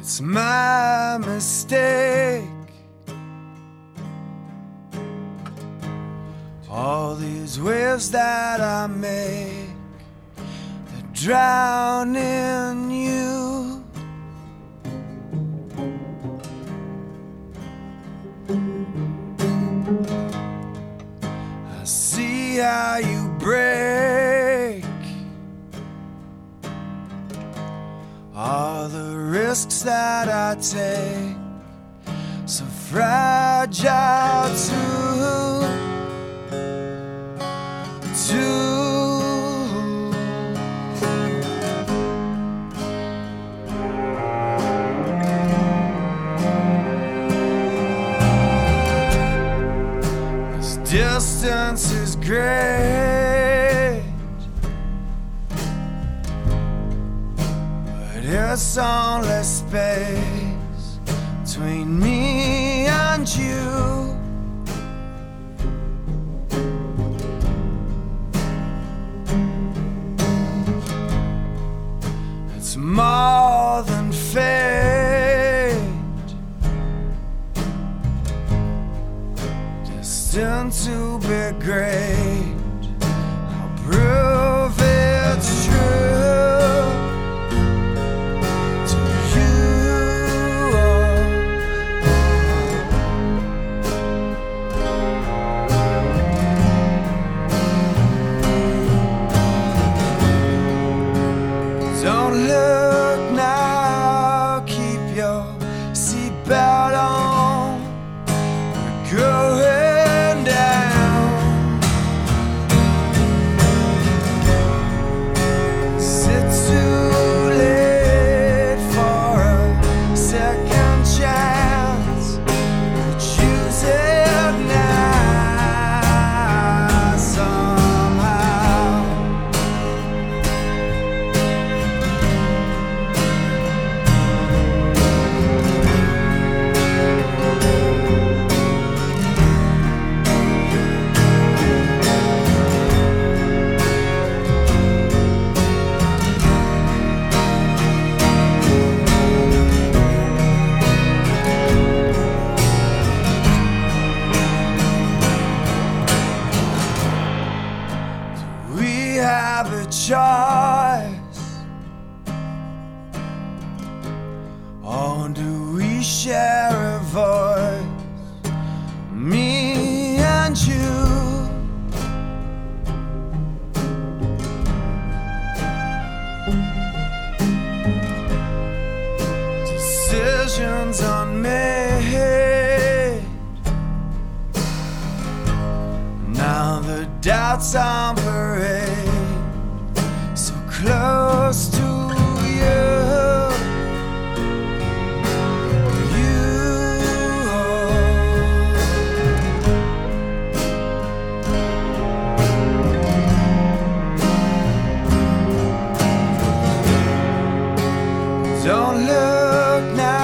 It's my mistake. All these waves that I make, they drown in you. I see how you break all the risks that I take, so fragile too. This distance is great, but it's only space between me and you. It's more than fate, destined to be great. I'll prove it's true to you. Don't look now, keep your seatbelt on. We're going down. Is it too late for a second chance? Choose it now somehow. We have a choice, or do we share a voice? Me and you. Decisions unmade. Now the doubts on parade, so close to you. Don't look now.